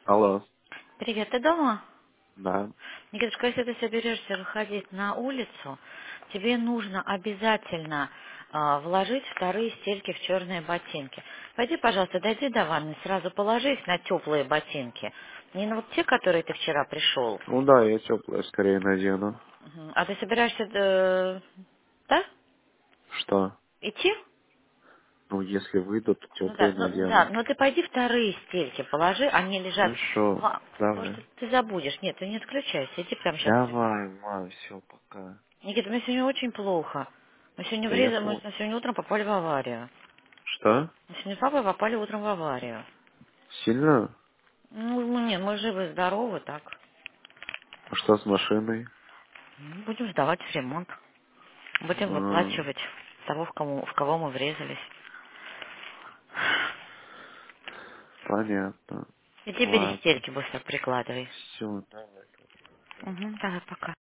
Алло. Привет, ты дома? Да. Никитушка, если ты соберешься выходить на улицу, тебе нужно обязательно вложить вторые стельки в черные ботинки. Пойди, пожалуйста, дойди до ванны, сразу положи их на теплые ботинки. Не на вот те, которые ты вчера пришел. Ну да, я теплое скорее надену. Мгм. А ты собираешься, да, Что? идти? Ну, если выйду, то Ну да, теплые да, надену. но ты пойди вторые стельки положи, они лежат Хорошо. Может, Давай. ты забудешь. Нет, ты не отключайся, иди прямо сейчас. Давай, мам, все, пока. Никита, мне сегодня очень плохо. Мы сегодня Да я врезали, мы понял. сегодня утром попали в аварию. Что? Мы сегодня с папой попали утром в аварию. Сильно? Ну, мы живы, здоровы, так. А что с машиной? Будем сдавать в ремонт. Будем выплачивать того, в кого мы врезались. Понятно. Иди бери Ладно. стельки, быстро прикладывай. Все, давай. Угу, давай, пока.